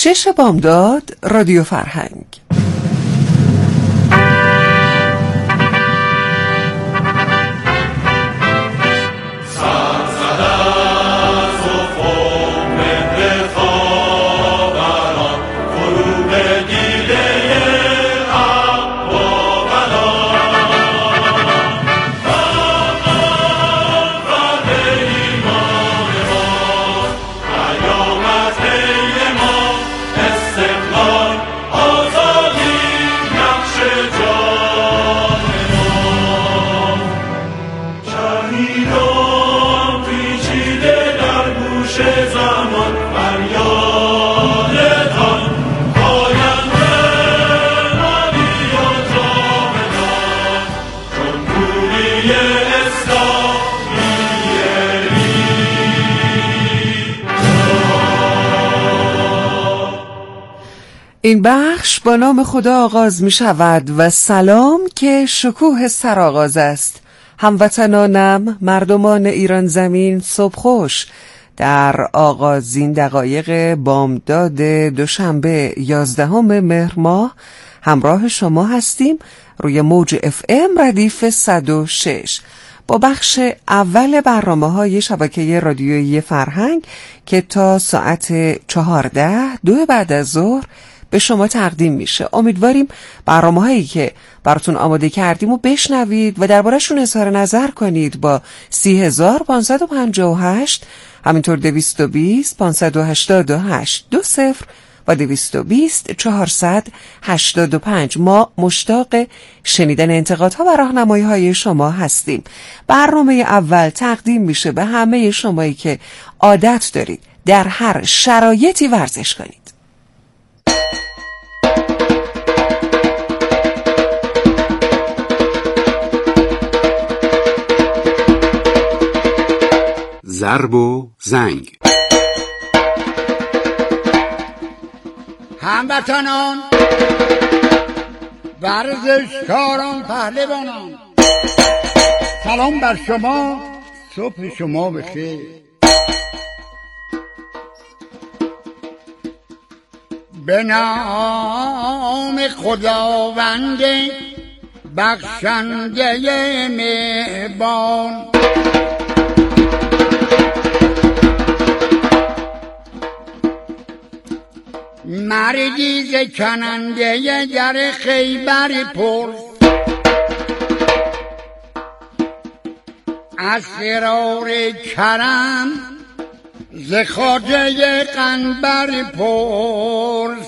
6 بامداد رادیو فرهنگ. این بخش با نام خدا آغاز می شود و سلام که شکوه سرآغاز است. هموطنانم، مردمان ایران زمین، صبح خوش. در آغازین دقایق بامداد دوشنبه 11 مهر ماه همراه شما هستیم روی موج FM ردیف 106 با بخش اول برنامه‌های شبکه رادیویی فرهنگ که تا ساعت 14 بعد از ظهر به شما تقدیم میشه. امیدواریم برنامه‌هایی که براتون آماده کردیم رو بشنوید و درباره‌شون اظهار نظر کنید با 30558 همینطور 220 588 20 و 220 485. ما مشتاق شنیدن انتقادها و راهنمایی‌های شما هستیم. برنامه اول تقدیم میشه به همه شمایی که عادت دارید در هر شرایطی ورزش کنید. ضرب و زنگ. هموطنان، ورزشکاران، پهلوانان، سلام بر شما، صبح شما بخیر. به نام خداوند بخشنده مهربان، مردی ز کننده در خیبر پرس، اسرار کرم ز خواجه قنبر پرس.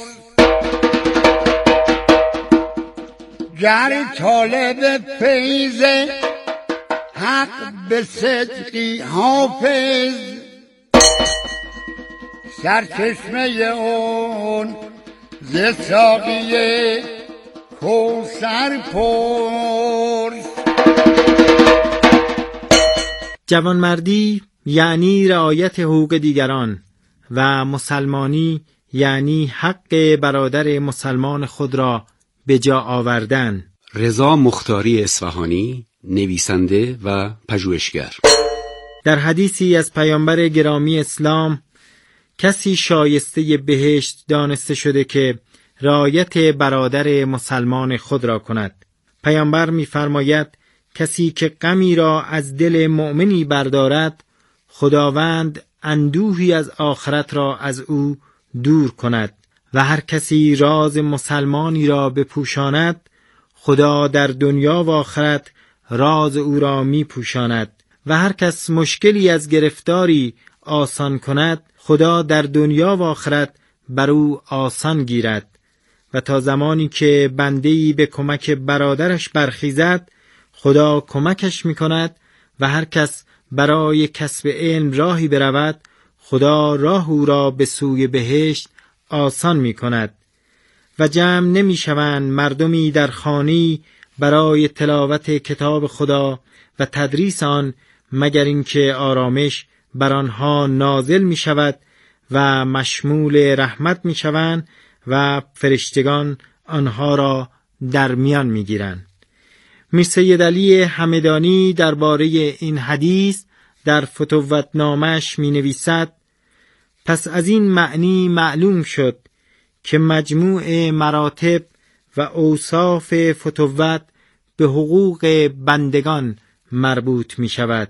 گر طالب فیض حق به صدقی حافظ، سرچشمه اون ز ساقی کوثر پرس. جوانمردی یعنی رعایت حقوق دیگران و مسلمانی یعنی حق برادر مسلمان خود را به جا آوردن. رضا مختاری اصفهانی، نویسنده و پژوهشگر. در حدیثی از پیامبر گرامی اسلام، کسی شایسته بهشت دانسته شده که رعایت برادر مسلمان خود را کند. پیامبر می‌فرماید کسی که غمی را از دل مؤمنی بردارد، خداوند اندوهی از آخرت را از او دور کند و هر کسی راز مسلمانی را بپوشاند، خدا در دنیا و آخرت راز او را می‌پوشاند و هر کس مشکلی از گرفتاری آسان کند، خدا در دنیا و آخرت بر او آسان گیرد و تا زمانی که بنده‌ای به کمک برادرش برخیزد، خدا کمکش می‌کند و هر کس برای کسب علم راهی برود، خدا راه او را به سوی بهشت آسان می‌کند. و جمع نمی‌شوند مردمی در خانه‌ای برای تلاوت کتاب خدا و تدریس آن مگر اینکه آرامش بر آنها نازل می شود و مشمول رحمت می شوند و فرشتگان آنها را در میان می گیرند. میر سید علی همدانی درباره این حدیث در فتوت نامش می نویسد: پس از این معنی معلوم شد که مجموع مراتب و اوصاف فتوت به حقوق بندگان مربوط می شود.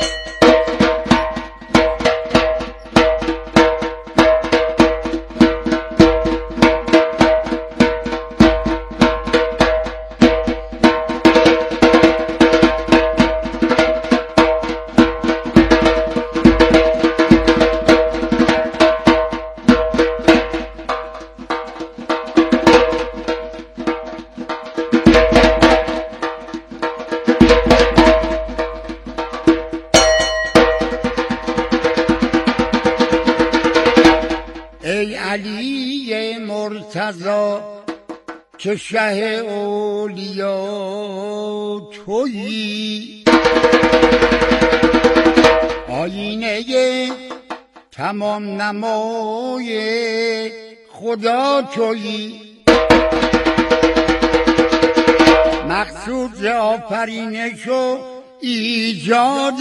ای علی مرتضی که شه اولیا تویی، آینه تمام نمای خدا تویی، مقصود آفرینش و ایجاد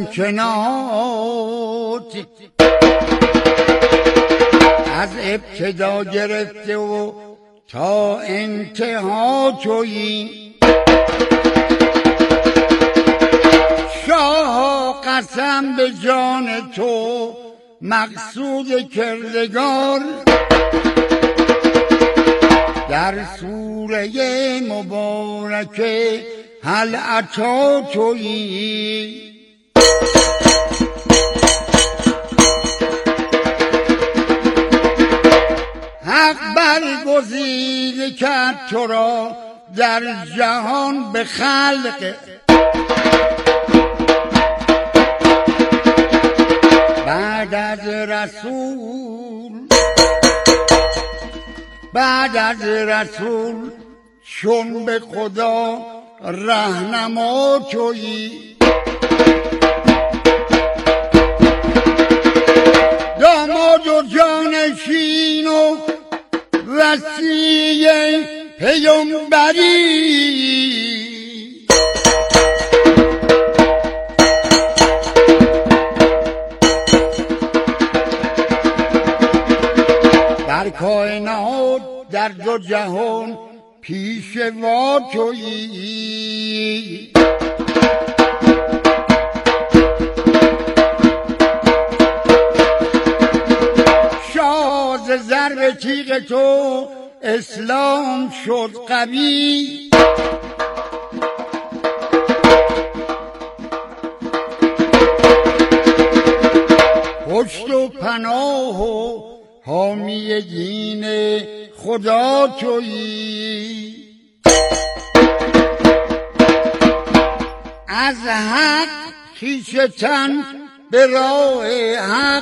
ممکنات، از ابتدا گرفته و تا انتها تویی. شاه قسم به جان تو مقصود کردگار، در سوره مبارکه هل اتی تویی. حق برگزیده کرد تو را در جهان به خلق، بعد از رسول چون به خدا رهنما تویی. داماد و جانشین و وصی پیامبری، در کائنات در دو جهان پیشوا تویی. شاه ضرب تیغ تو اسلام شد قوی، پشت و پناه و حامی دین خدا تویی. از حق خویشتن به راه حق،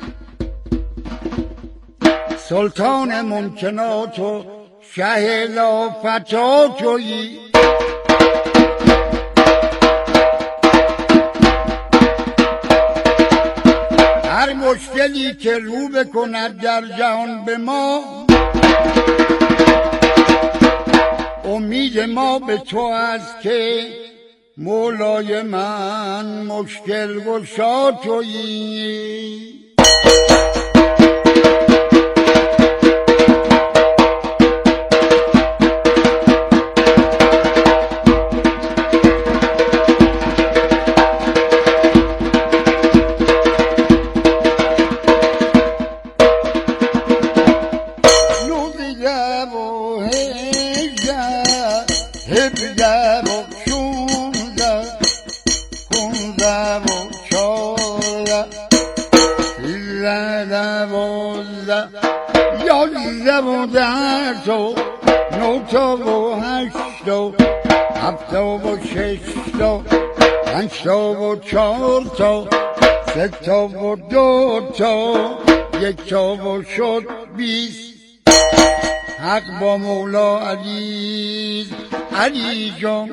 سلطان ممکنات و شه لافتا تویی. هر مشکلی که رو بکند در جهان به ما، امید ما به تو است که مولای من مشکل گشا تویی. تو نوتا و هشتا هفتا و ششتا پنجتا و چارتا ستا و دوتا یکتا و شد 20. حق با مولا علی جان.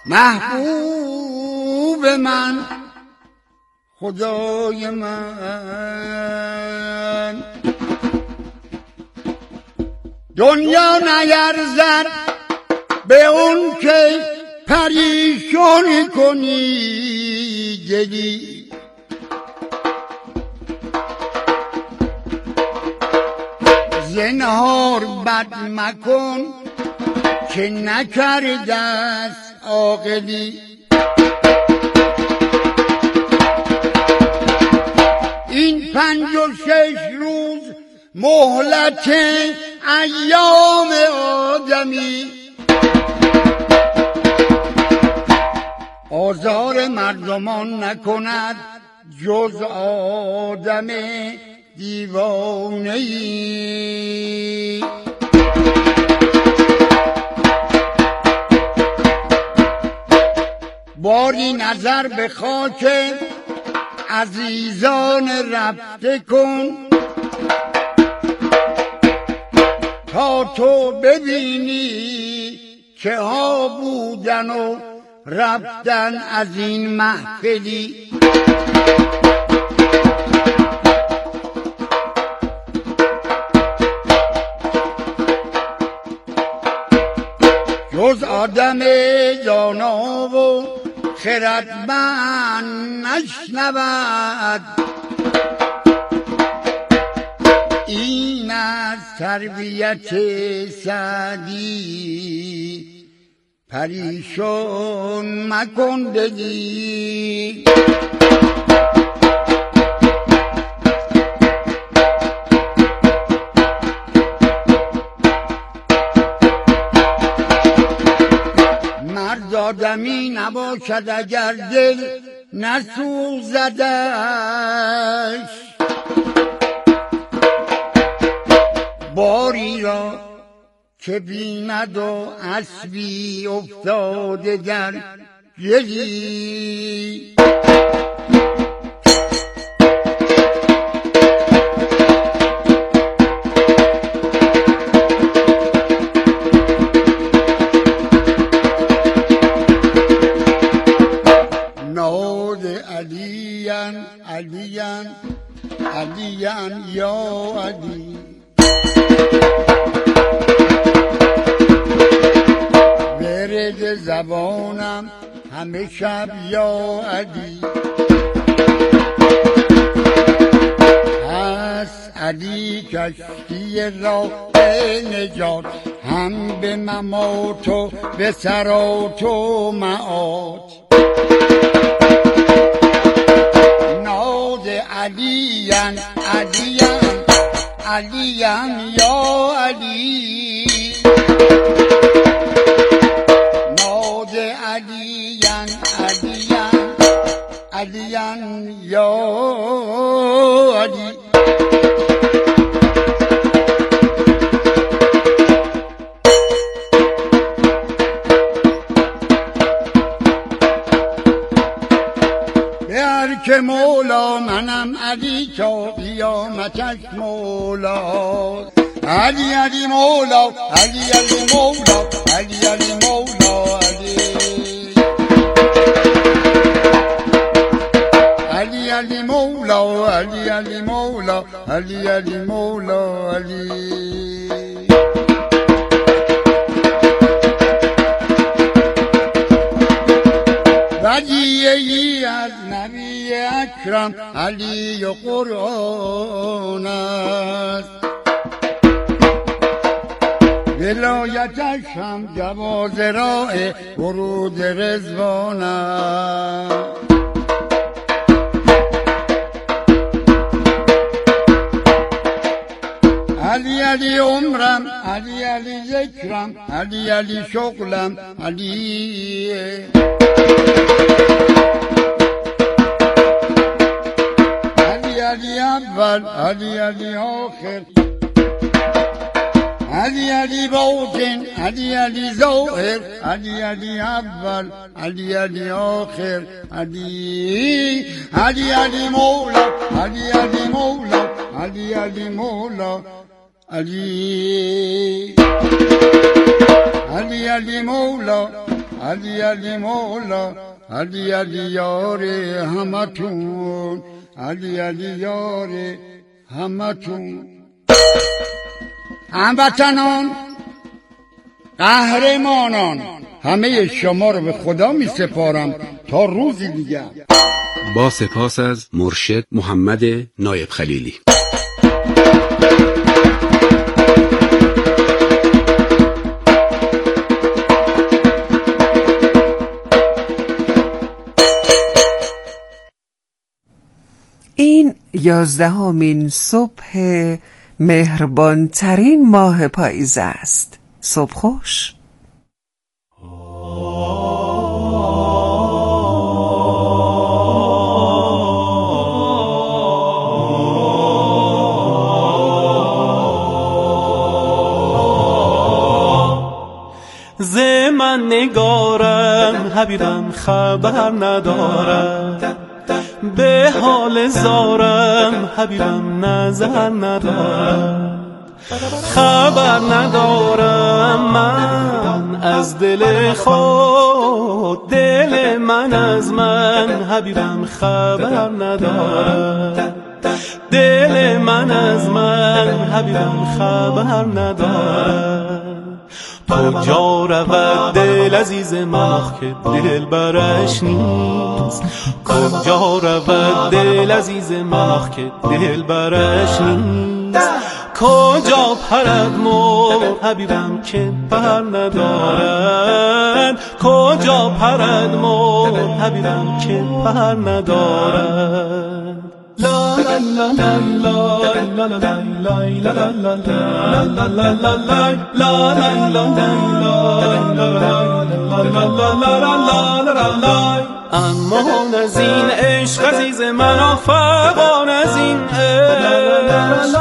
محبوب من، خدای من. دنیا نیرزد به اون که پریشان کنی دلی، زنهار بد مکن که نکرده است عاقلی. این 56 روز مهلت ایام آدمی، آزار مردمان نکند جز آدم دیوانه‌ای. باری نظر به خاک عزیزان رفته کن تا تو ببینی که ها بودن و رفتن از این محفلی. جز آدم دانا و خردمند نشنود، این از تربیت سعدی پریشان مکن دلی. مرد آدمی نباشد اگر دل نسوزدش، باری را که بیند و اسبی افتاده در گلی. ناد علیان علیان علیان یا علی، ورد زبانم همه شب یا علی. هست علی کشتی راه نجات، هم به ممات و به سرات و معاد. ناد علیان علیان علیان یا علی، ناد علیان علیان علیان یا علی. که مولا منم علی تا قیامتش مولا، علی علی مولا علی علی مولا علی علی مولا علی، علی علی مولا علی علی مولا علی علی مولا علی. ودیعی از نبی اکرم علی و قرآن است، ولایتش هم جواز راه ورود رضوان است. علی علی عمرم علی علی ذکرم علی علی شغلم علی، علی علی اول علی علی آخر، علی علی باطن علی علی ظاهر، علی علی اول علی علی آخر، علی علی علی مولا علی علی مولا علی علی مولا علی، علی علی مولا علی علی مولا علی علی یار همتون علی علی یار همتون. هموطنان قهرمانان همه شما رو به خدا می سپارم تا روزی دیگر. با سپاس از مرشد محمد نایب خلیلی. این 11مین صبح مهربانترین ماه پاییز است. صبح خوش. من نگارم حبیبم خبر ندارم، به حال زارم حبیبم نظر ندارم، خبر ندارم من از دل خود، دل من از من حبیبم خبر ندارم، دل من از من حبیبم خبر ندارم. کجا رود دل عزیز من که دل برش نیست، کجا رود دل عزیز من که دل برش نیست، کجا پرد مرغ حبیبم که پر ندارد، کجا پرد مرغ حبیبم که پر ندارد. لا لا لا لا لا لا لا لا. اما از این عشق عزیز من فغان از این عشق،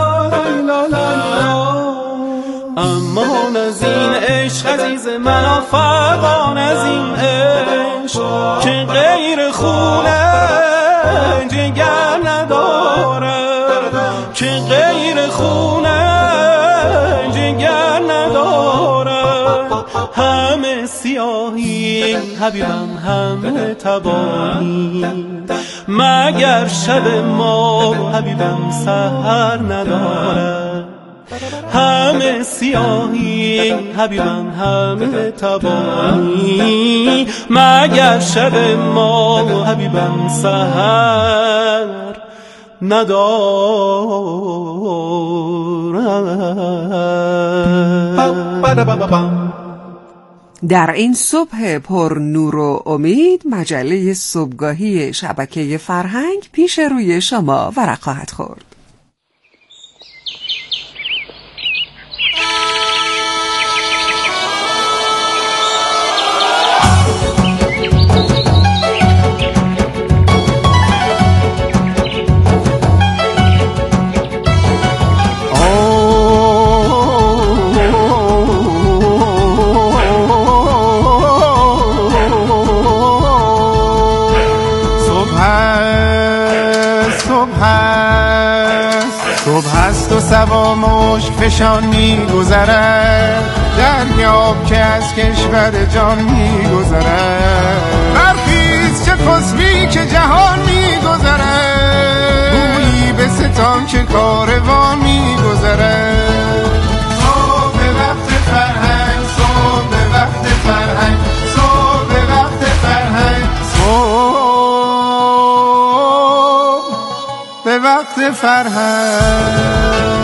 اما از این عشق عزیز من فغان از این عشق که غیر خونه جگر ندارد، که غیر خونه جگر ندارد. همه سیاهی حبیبم همه تباهی، مگر شب ما حبیبم سحر ندارد. همه سیاهی حبیبم همه تباهی، مگر شب ما حبیبم سحر ندارد. در این صبح پر نور و امید مجله صبحگاهی شبکه فرهنگ پیش روی شما ورق خواهد خورد. صبح هست و سوا مشک فشان می‌گذرد، دریاب که از کشور جان می‌گذرد. برخیز چه خسبی که جهان می‌گذرد، گویی به ستان که کاروان می‌گذرد. صبح به وقت فرهنگ، صبح به وقت فرهنگ، صبح به وقت فرهنگ، صبح به وقت فرهنگ.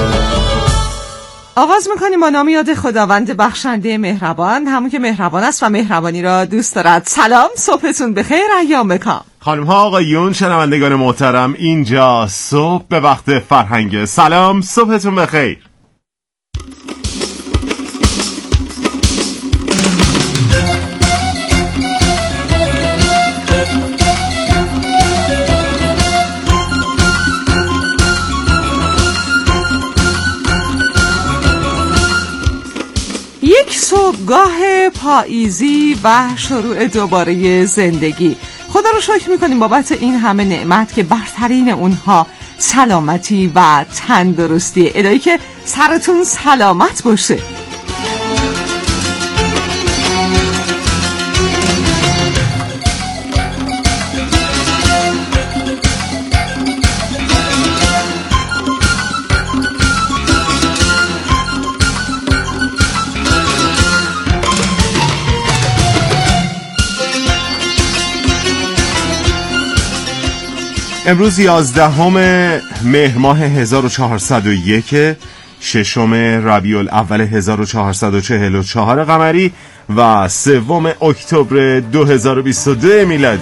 آغاز میکنیم با نام یاد خداوند بخشنده مهربان، همون که مهربان است و مهربانی را دوست دارد. سلام، صبحتون بخیر، ایام بکام. خانم ها آقایون شنوندگان محترم، اینجا صبح به وقت فرهنگ. سلام، صبحتون بخیر. یک صبحگاه پاییزی و شروع دوباره زندگی. خدا رو شکر میکنیم بابت این همه نعمت که برترین اونها سلامتی و تندرستی. الهی که سرتون سلامت باشه. امروز 11 مهر ماه 1401 ششم ربیع الاول 1444 قمری و 3 اکتبر 2022 میلادی.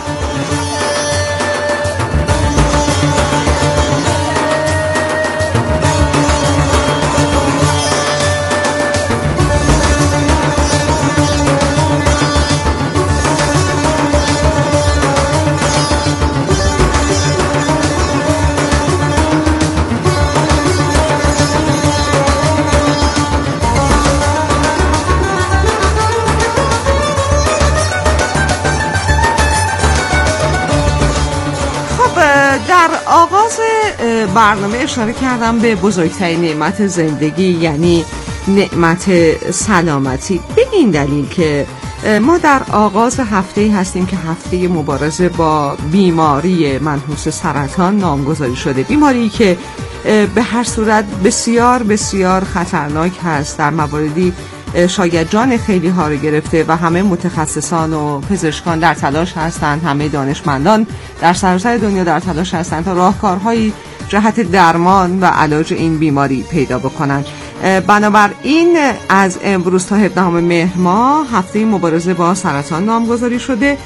در آغاز برنامه اشاره کردم به بزرگترین نعمت زندگی، یعنی نعمت سلامتی، به این دلیل که ما در آغاز هفته‌ای هستیم که هفته مبارزه با بیماری منحوس سرطان نامگذاری شده. بیماری که به هر صورت بسیار بسیار خطرناک هست، در مواردی شاید جان خیلی ها رو گرفته و همه متخصصان و پزشکان در تلاش هستند، همه دانشمندان در سراسر دنیا در تلاش هستند تا راهکارهایی جهت درمان و علاج این بیماری پیدا بکنند. بنابراین از امروز تا 17 مهر ماه هفته مبارزه با سرطان نامگذاری شده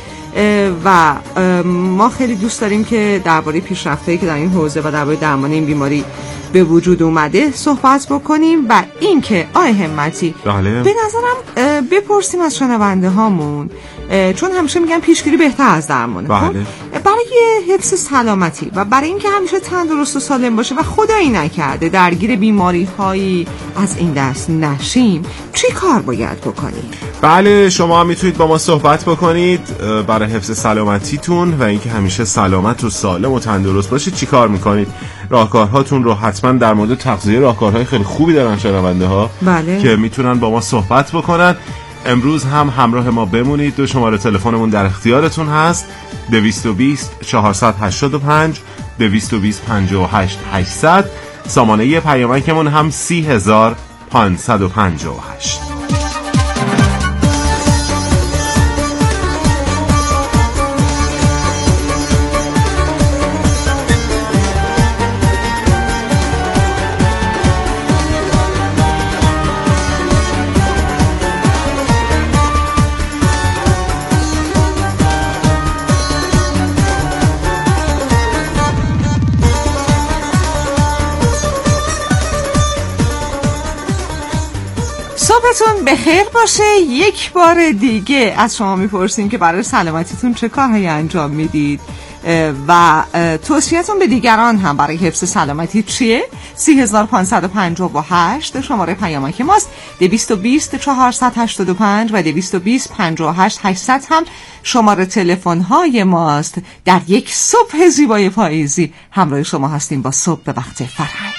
و ما خیلی دوست داریم که درباره پیشرفتایی که در این حوزه و درباره درمان این بیماری به وجود اومده صحبت بکنیم و این که همتی بله. به نظرم بپرسیم از شنونده هامون، چون همیشه میگن پیشگیری بهتر از درمانه. بله. برای حفظ سلامتی و برای اینکه همیشه تندرست و سالم باشه و خدایی نکرده درگیر بیماری هایی از این دست نشیم، چی کار باید بکنیم؟ بله، شما هم میتونید با ما صحبت بکنید برای حفظ سلامتیتون و اینکه همیشه سلامت و سالم و تندرست باشید چی کار میکنید. راهکارهاتون رو حتما در مورد تغذیه راهکارهای خیلی خوبی دارن شنونده ها. بله. که میتونن با ما صحبت بکنن. امروز هم همراه ما بمونید. 2 شماره تلفنمون در اختیارتون هست: 220 485 220 58 800. سامانه پیامکمون هم 30558. صبحتون بخیر باشه. یک بار دیگه از شما میپرسیم که برای سلامتیتون چه کارهایی انجام میدید و توصیه‌تون به دیگران هم برای حفظ سلامتی چیه؟ 30558 شماره پیامک ماست. 220 485 و 220 58 800 هم شماره تلفن های ماست. در یک صبح زیبای پاییزی همراه شما هستیم با صبح به وقت فرهنگ.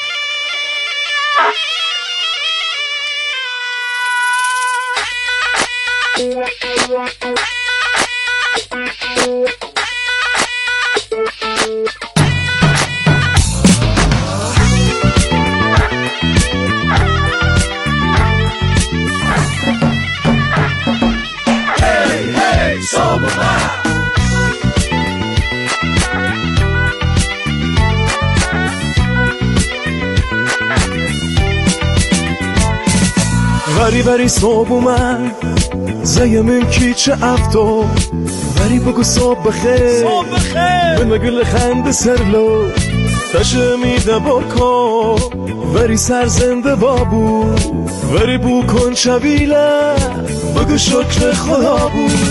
وری صبح اومد زیم کیچه افتو وری بگو صبح بخیر بمگل خند سرلو تشه میده بکن وری سرزنده بابو وری بو کن شویله بگو شکر خدا بود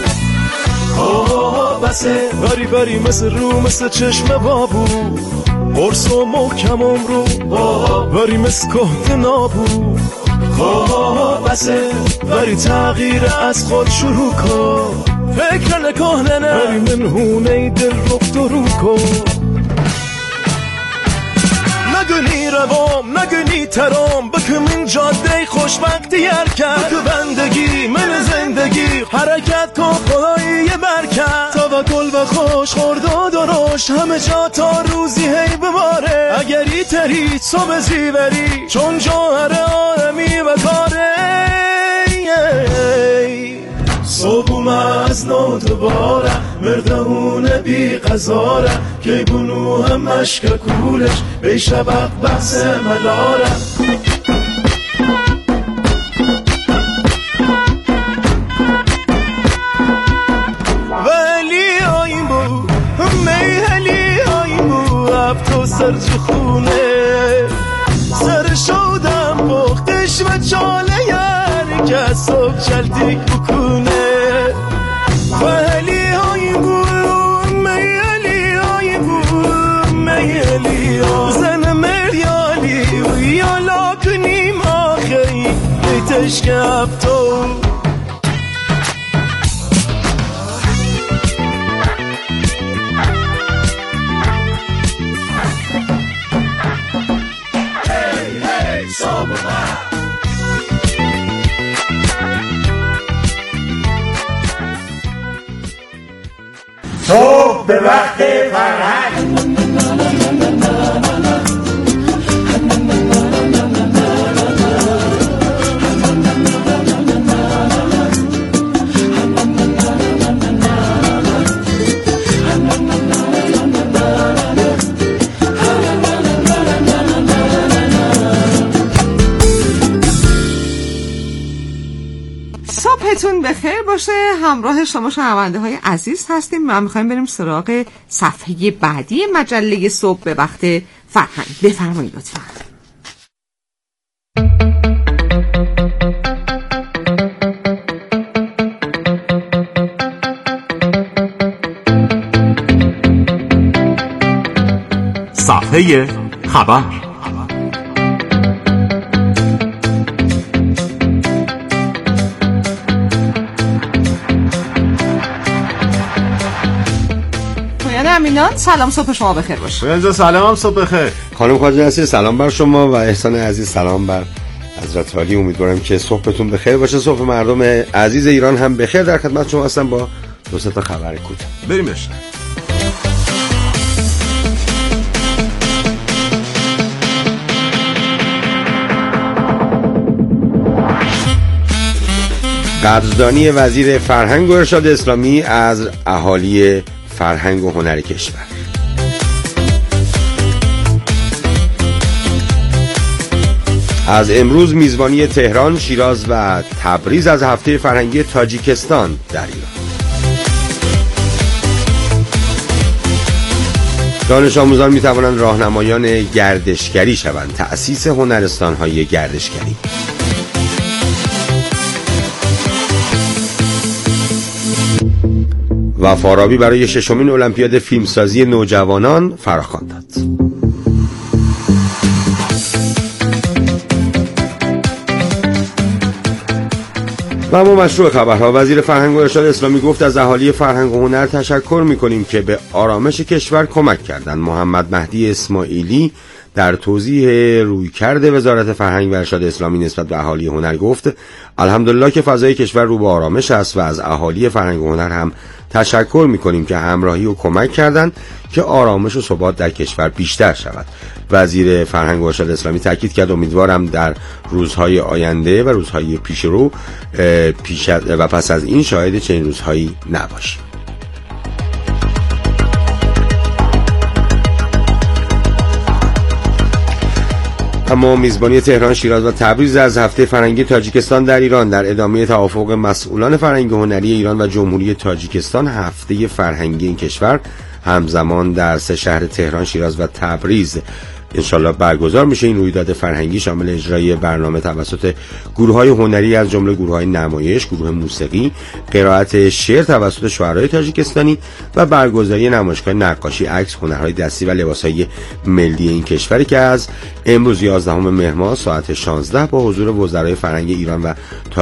بسه وری مثل رو مثل چشم بابو برس و محکمم رو وری مثل کهت نابو بسه وری تغییر از خود شروع کن فکر نکهنه نه وری منهونه دل رفت درو کن نگنی روام نگنی ترام بکم این جاده خوشبختی کرد بکو بندگی من زندگی حرکت کن خدایی برکت توکل و خوش خورد و درشت همه جا تا روزی هی بباره اگری تری صبح زیوری چون جوهر آرمی و کاره صبح بوم از نو دوباره مردهونه بی قزاره که بونو هم مشک کولش بی شبق بحث ملاره ولی آیم بو میهلی آیم بو ابتو سرج خونه سر شودم بختش و چاله یاری که صبح چلتیک بکنه ولی آیم بو میهلی آیم بو میهلی زن مریالی و یالا کنیم آخی بیتش که ابتو صبح به وقت فرهنگ صبحتون بخیر باشه. همراه شما شنونده های عزیز هستیم و میخوایم بریم سراغ صفحه بعدی مجله صبح به وقت فرهنگ. بفرمایید لطفا. صفحه خبر. امینان سلام، صبح شما بخیر باشه. اینجا سلام، صبح بخیر. خانم خواجه نصیر سلام بر شما و احسان عزیز سلام بر حضرت عالی. امیدوارم که صبحتون بخیر باشه. صبح مردم عزیز ایران هم بخیر. در خدمت شما هستم با دو سه تا خبر کوتاه. بریم بشه. قدردانی وزیر فرهنگ و ارشاد اسلامی از اهالی فرهنگ و هنر کشور. از امروز میزبانی تهران، شیراز و تبریز از هفته فرهنگی تاجیکستان در ایران. دانش آموزان می توانند راهنمایان گردشگری شوند. تأسیس هنرستان‌های گردشگری. و فارابی برای ششمین المپیاد فیلمسازی نوجوانان فراخوان داد. و اما مشروع خبرها. وزیر فرهنگ و ارشاد اسلامی گفت از اهالی فرهنگ و هنر تشکر می‌کنیم که به آرامش کشور کمک کردند. محمد مهدی اسماعیلی در توضیح رویکرد وزارت فرهنگ و ارشاد اسلامی نسبت به اهالی هنر گفت الحمدلله که فضای کشور رو به آرامش است و از اهالی فرهنگ و هنر هم تشکر می‌کنیم که همراهی و کمک کردند که آرامش و ثبات در کشور بیشتر شود. وزیر فرهنگ و ارشاد اسلامی تاکید کرد امیدوارم در روزهای آینده و روزهای پیشرو و پس از این شاهد چنین روزهایی نباشیم. اما میزبانی تهران، شیراز و تبریز از هفته فرهنگی تاجیکستان در ایران در ادامه توافق مسئولان فرهنگ و هنری ایران و جمهوری تاجیکستان، هفته فرهنگی این کشور همزمان در سه شهر تهران، شیراز و تبریز انشالله برگزار میشه. این رویداد فرهنگی شامل اجرای برنامه توسط گروه‌های هنری از جمله گروه‌های نمایش، گروه موسیقی، قرائت شعر توسط شاعرای تاجیکستانی و برگزاری نمایشگاه نقاشی، عکس، هنرهای دستی و لباسهای ملی این کشوری که از امروز 11 مهر ماه ساعت 16 با حضور وزرای فرهنگ ایران و